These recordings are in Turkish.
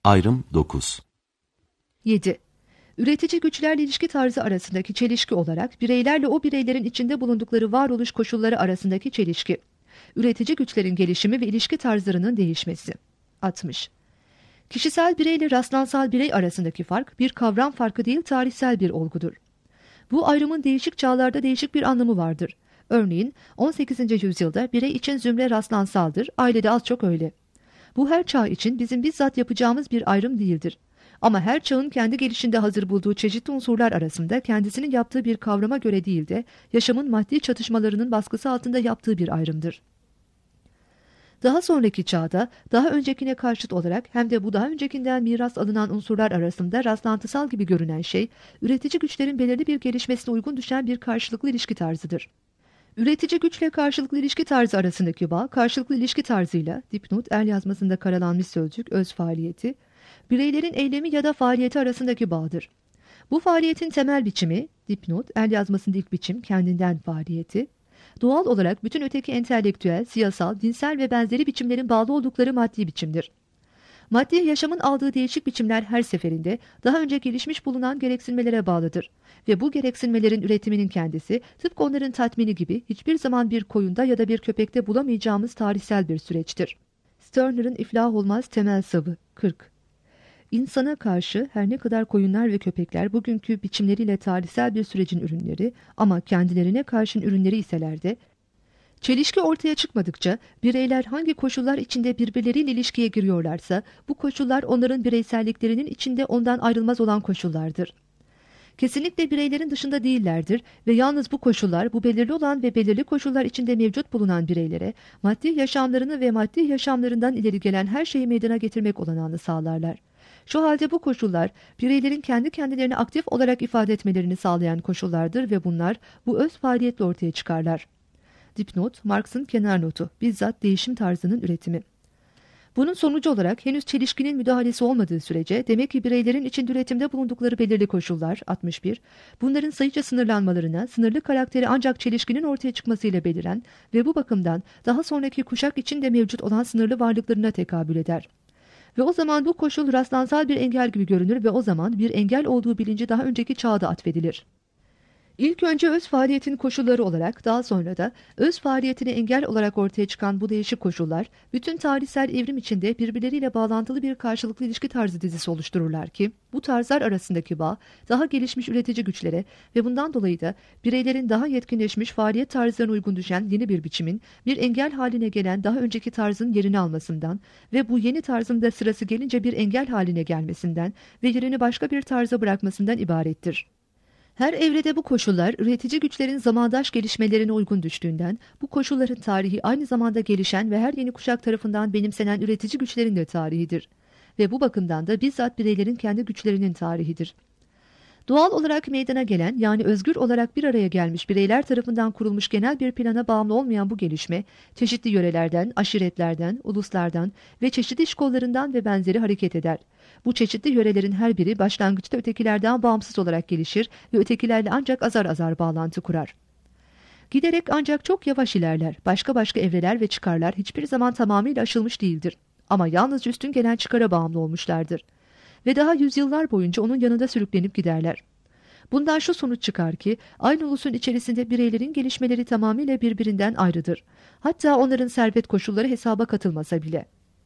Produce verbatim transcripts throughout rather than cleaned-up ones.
Ayrım dokuz. yedi. Üretici güçlerle ilişki tarzı arasındaki çelişki olarak bireylerle o bireylerin içinde bulundukları varoluş koşulları arasındaki çelişki. Üretici güçlerin gelişimi ve ilişki tarzlarının değişmesi. altmış. Kişisel bireyle rastlansal birey arasındaki fark bir kavram farkı değil, tarihsel bir olgudur. Bu ayrımın değişik çağlarda değişik bir anlamı vardır. Örneğin on sekizinci yüzyılda birey için zümre rastlansaldır, ailede az çok öyle. Bu her çağ için bizim bizzat yapacağımız bir ayrım değildir. Ama her çağın kendi gelişinde hazır bulduğu çeşitli unsurlar arasında kendisinin yaptığı bir kavrama göre değil de yaşamın maddi çatışmalarının baskısı altında yaptığı bir ayrımdır. Daha sonraki çağda daha öncekine karşıt olarak hem de bu daha öncekinden miras alınan unsurlar arasında rastlantısal gibi görünen şey, üretici güçlerin belirli bir gelişmesine uygun düşen bir karşılıklı ilişki tarzıdır. Üretici güçle karşılıklı ilişki tarzı arasındaki bağ, karşılıklı ilişki tarzıyla, dipnot, el yazmasında karalanmış sözcük, öz faaliyeti, bireylerin eylemi ya da faaliyeti arasındaki bağdır. Bu faaliyetin temel biçimi, dipnot, el yazmasında ilk biçim, kendinden faaliyeti, doğal olarak bütün öteki entelektüel, siyasal, dinsel ve benzeri biçimlerin bağlı oldukları maddi biçimdir. Maddi yaşamın aldığı değişik biçimler her seferinde daha önce gelişmiş bulunan gereksinmelere bağlıdır ve bu gereksinmelerin üretiminin kendisi tıpkı onların tatmini gibi hiçbir zaman bir koyunda ya da bir köpekte bulamayacağımız tarihsel bir süreçtir. Stirner'ın iflah olmaz temel savı kırk. İnsana karşı her ne kadar koyunlar ve köpekler bugünkü biçimleriyle tarihsel bir sürecin ürünleri ama kendilerine karşın ürünleri iseler de, çelişki ortaya çıkmadıkça bireyler hangi koşullar içinde birbirleriyle ilişkiye giriyorlarsa bu koşullar onların bireyselliklerinin içinde ondan ayrılmaz olan koşullardır. Kesinlikle bireylerin dışında değillerdir ve yalnız bu koşullar bu belirli olan ve belirli koşullar içinde mevcut bulunan bireylere maddi yaşamlarını ve maddi yaşamlarından ileri gelen her şeyi meydana getirmek olanağını sağlarlar. Şu halde bu koşullar bireylerin kendi kendilerini aktif olarak ifade etmelerini sağlayan koşullardır ve bunlar bu öz faaliyetle ortaya çıkarlar. Dipnot, Marx'ın kenar notu, bizzat değişim tarzının üretimi. Bunun sonucu olarak henüz çelişkinin müdahalesi olmadığı sürece demek ki bireylerin içinde üretimde bulundukları belirli koşullar, altmış bir, bunların sayıca sınırlanmalarına, sınırlı karakteri ancak çelişkinin ortaya çıkmasıyla beliren ve bu bakımdan daha sonraki kuşak içinde mevcut olan sınırlı varlıklarına tekabül eder. Ve o zaman bu koşul rastlansal bir engel gibi görünür ve o zaman bir engel olduğu bilinci daha önceki çağda atfedilir. İlk önce öz faaliyetin koşulları olarak, daha sonra da öz faaliyetine engel olarak ortaya çıkan bu değişik koşullar, bütün tarihsel evrim içinde birbirleriyle bağlantılı bir karşılıklı ilişki tarzı dizisi oluştururlar ki, bu tarzlar arasındaki bağ, daha gelişmiş üretici güçlere ve bundan dolayı da bireylerin daha yetkinleşmiş faaliyet tarzlarına uygun düşen yeni bir biçimin, bir engel haline gelen daha önceki tarzın yerini almasından ve bu yeni tarzın da sırası gelince bir engel haline gelmesinden ve yerini başka bir tarza bırakmasından ibarettir. Her evrede bu koşullar üretici güçlerin zamandaş gelişmelerine uygun düştüğünden bu koşulların tarihi aynı zamanda gelişen ve her yeni kuşak tarafından benimsenen üretici güçlerin de tarihidir. Ve bu bakımdan da bizzat bireylerin kendi güçlerinin tarihidir. Doğal olarak meydana gelen yani özgür olarak bir araya gelmiş bireyler tarafından kurulmuş genel bir plana bağımlı olmayan bu gelişme, çeşitli yörelerden, aşiretlerden, uluslardan ve çeşitli iş kollarından ve benzeri hareket eder. Bu çeşitli yörelerin her biri başlangıçta ötekilerden bağımsız olarak gelişir ve ötekilerle ancak azar azar bağlantı kurar. Giderek ancak çok yavaş ilerler, başka başka evreler ve çıkarlar hiçbir zaman tamamıyla aşılmış değildir. Ama yalnız üstün gelen çıkara bağımlı olmuşlardır. Ve daha yüzyıllar boyunca onun yanında sürüklenip giderler. Bundan şu sonuç çıkar ki aynı ulusun içerisinde bireylerin gelişmeleri tamamıyla birbirinden ayrıdır. Hatta onların servet koşulları hesaba katılmasa bile.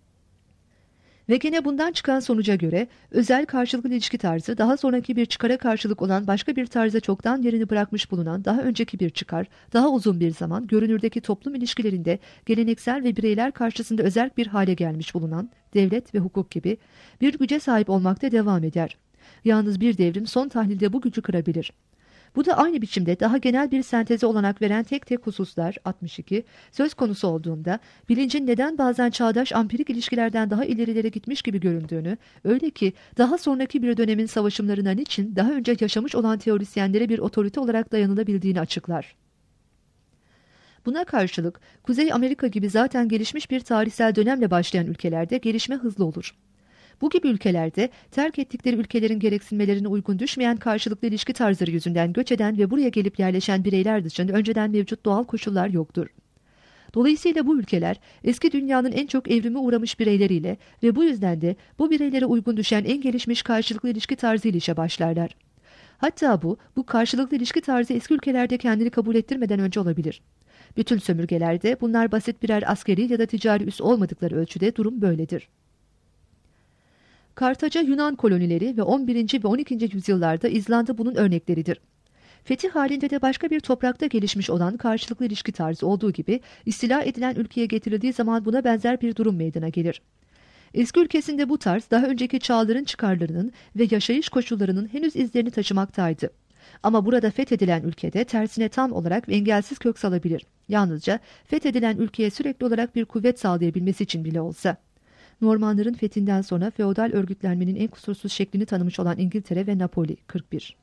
Ve gene bundan çıkan sonuca göre özel karşılıklı ilişki tarzı daha sonraki bir çıkara karşılık olan başka bir tarza çoktan yerini bırakmış bulunan daha önceki bir çıkar, daha uzun bir zaman görünürdeki toplum ilişkilerinde geleneksel ve bireyler karşısında özerk bir hale gelmiş bulunan devlet ve hukuk gibi bir güce sahip olmakta devam eder. Yalnız bir devrim son tahlilde bu gücü kırabilir. Bu da aynı biçimde daha genel bir senteze olanak veren tek tek hususlar altmış iki söz konusu olduğunda bilincin neden bazen çağdaş ampirik ilişkilerden daha ilerilere gitmiş gibi göründüğünü, öyle ki daha sonraki bir dönemin savaşımlarına niçin daha önce yaşamış olan teorisyenlere bir otorite olarak dayanılabildiğini açıklar. Buna karşılık Kuzey Amerika gibi zaten gelişmiş bir tarihsel dönemle başlayan ülkelerde gelişme hızlı olur. Bu gibi ülkelerde terk ettikleri ülkelerin gereksinmelerine uygun düşmeyen karşılıklı ilişki tarzları yüzünden göç eden ve buraya gelip yerleşen bireyler dışında önceden mevcut doğal koşullar yoktur. Dolayısıyla bu ülkeler eski dünyanın en çok evrime uğramış bireyleriyle ve bu yüzden de bu bireylere uygun düşen en gelişmiş karşılıklı ilişki tarzıyla işe başlarlar. Hatta bu, bu karşılıklı ilişki tarzı eski ülkelerde kendini kabul ettirmeden önce olabilir. Bütün sömürgelerde bunlar basit birer askeri ya da ticari üs olmadıkları ölçüde durum böyledir. Kartaca Yunan kolonileri ve on birinci ve on ikinci yüzyıllarda İzlanda bunun örnekleridir. Fetih halinde de başka bir toprakta gelişmiş olan karşılıklı ilişki tarzı olduğu gibi istila edilen ülkeye getirildiği zaman buna benzer bir durum meydana gelir. Eski ülkesinde bu tarz daha önceki çağların çıkarlarının ve yaşayış koşullarının henüz izlerini taşımaktaydı. Ama burada fethedilen ülkede tersine tam olarak ve engelsiz kök salabilir. Yalnızca fethedilen ülkeye sürekli olarak bir kuvvet sağlayabilmesi için bile olsa. Normanların fethinden sonra feodal örgütlenmenin en kusursuz şeklini tanımış olan İngiltere ve Napoli kırk bir.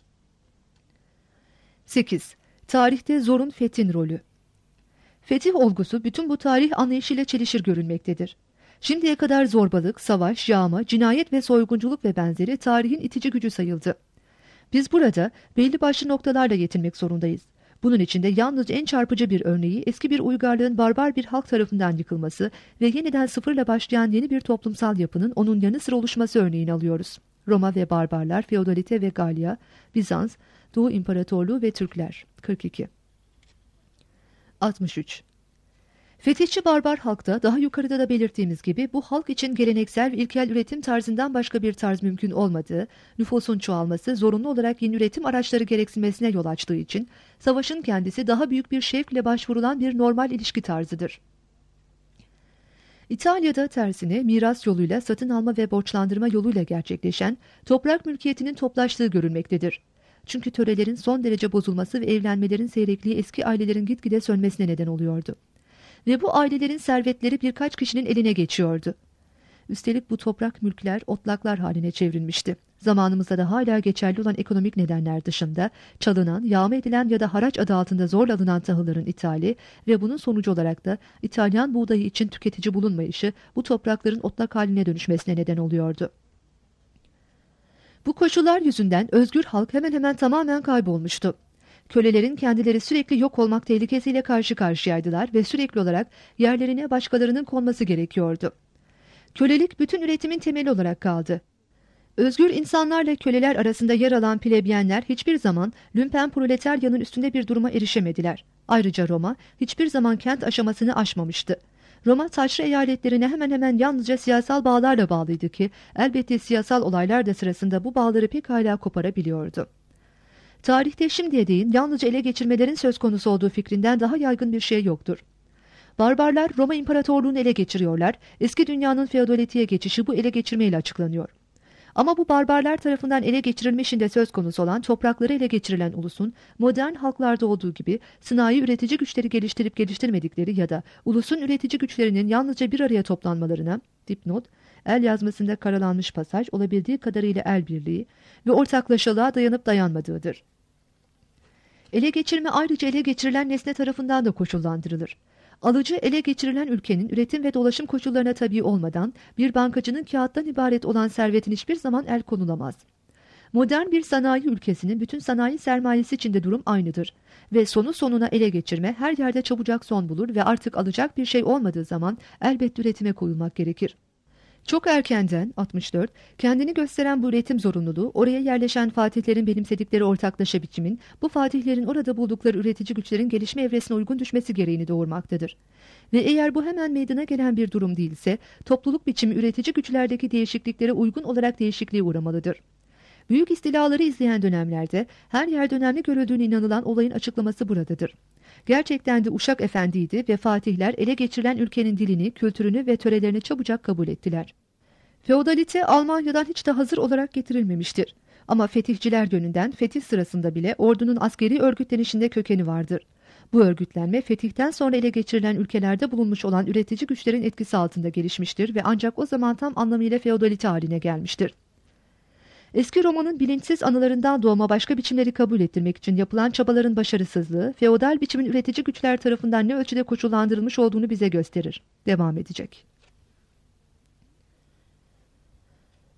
sekiz. Tarihte zorun fethin rolü. Fetih olgusu bütün bu tarih anlayışıyla çelişir görünmektedir. Şimdiye kadar zorbalık, savaş, yağma, cinayet ve soygunculuk ve benzeri tarihin itici gücü sayıldı. Biz burada belli başlı noktalarla yetinmek zorundayız. Bunun içinde yalnızca en çarpıcı bir örneği eski bir uygarlığın barbar bir halk tarafından yıkılması ve yeniden sıfırla başlayan yeni bir toplumsal yapının onun yanı sıra oluşması örneğini alıyoruz. Roma ve barbarlar, feodalite ve Galya, Bizans, Doğu İmparatorluğu ve Türkler kırk iki. altmış üç. Fetihçi barbar halkta daha yukarıda da belirttiğimiz gibi bu halk için geleneksel ve ilkel üretim tarzından başka bir tarz mümkün olmadığı, nüfusun çoğalması zorunlu olarak yeni üretim araçları gereksinmesine yol açtığı için savaşın kendisi daha büyük bir şevkle başvurulan bir normal ilişki tarzıdır. İtalya'da tersine miras yoluyla satın alma ve borçlandırma yoluyla gerçekleşen toprak mülkiyetinin toplaştığı görülmektedir. Çünkü törelerin son derece bozulması ve evlenmelerin seyrekliği eski ailelerin gitgide sönmesine neden oluyordu. Ve bu ailelerin servetleri birkaç kişinin eline geçiyordu. Üstelik bu toprak mülkler otlaklar haline çevrilmişti. Zamanımızda da hala geçerli olan ekonomik nedenler dışında çalınan, yağma edilen ya da haraç adı altında zorla alınan tahılların ithali ve bunun sonucu olarak da İtalyan buğdayı için tüketici bulunmayışı bu toprakların otlak haline dönüşmesine neden oluyordu. Bu koşullar yüzünden özgür halk hemen hemen tamamen kaybolmuştu. Kölelerin kendileri sürekli yok olmak tehlikesiyle karşı karşıyaydılar ve sürekli olarak yerlerine başkalarının konması gerekiyordu. Kölelik bütün üretimin temeli olarak kaldı. Özgür insanlarla köleler arasında yer alan plebyenler hiçbir zaman lümpen proletaryanın üstünde bir duruma erişemediler. Ayrıca Roma hiçbir zaman kent aşamasını aşmamıştı. Roma taşra eyaletlerine hemen hemen yalnızca siyasal bağlarla bağlıydı ki elbette siyasal olaylar da sırasında bu bağları pekala koparabiliyordu. Tarihte şimdiye değin yalnızca ele geçirmelerin söz konusu olduğu fikrinden daha yaygın bir şey yoktur. Barbarlar Roma İmparatorluğu'nu ele geçiriyorlar, eski dünyanın feodalitiye geçişi bu ele geçirmeyle açıklanıyor. Ama bu barbarlar tarafından ele geçirilmişinde söz konusu olan toprakları ele geçirilen ulusun, modern halklarda olduğu gibi sanayi üretici güçleri geliştirip geliştirmedikleri ya da ulusun üretici güçlerinin yalnızca bir araya toplanmalarına, dipnot, el yazmasında karalanmış pasaj olabildiği kadarıyla el birliği ve ortaklaşalığa dayanıp dayanmadığıdır. Ele geçirme ayrıca ele geçirilen nesne tarafından da koşullandırılır. Alıcı ele geçirilen ülkenin üretim ve dolaşım koşullarına tabi olmadan bir bankacının kağıttan ibaret olan servetin hiçbir zaman el konulamaz. Modern bir sanayi ülkesinin bütün sanayi sermayesi içinde durum aynıdır ve sonu sonuna ele geçirme her yerde çabucak son bulur ve artık alacak bir şey olmadığı zaman elbette üretime koyulmak gerekir. Çok erkenden altmış dört kendini gösteren bu üretim zorunluluğu oraya yerleşen fatihlerin benimsedikleri ortaklaşa biçimin bu fatihlerin orada buldukları üretici güçlerin gelişme evresine uygun düşmesi gereğini doğurmaktadır. Ve eğer bu hemen meydana gelen bir durum değilse topluluk biçimi üretici güçlerdeki değişikliklere uygun olarak değişikliğe uğramalıdır. Büyük istilaları izleyen dönemlerde her yerde önemli görüldüğüne inanılan olayın açıklaması buradadır. Gerçekten de Uşak Efendi'ydi ve fatihler ele geçirilen ülkenin dilini, kültürünü ve törelerini çabucak kabul ettiler. Feodalite Almanya'dan hiç de hazır olarak getirilmemiştir. Ama fetihçiler yönünden fetih sırasında bile ordunun askeri örgütlenişinde kökeni vardır. Bu örgütlenme fetihten sonra ele geçirilen ülkelerde bulunmuş olan üretici güçlerin etkisi altında gelişmiştir ve ancak o zaman tam anlamıyla feodalite haline gelmiştir. Eski Roma'nın bilinçsiz anılarından doğma başka biçimleri kabul ettirmek için yapılan çabaların başarısızlığı, feodal biçimin üretici güçler tarafından ne ölçüde koşullandırılmış olduğunu bize gösterir. Devam edecek.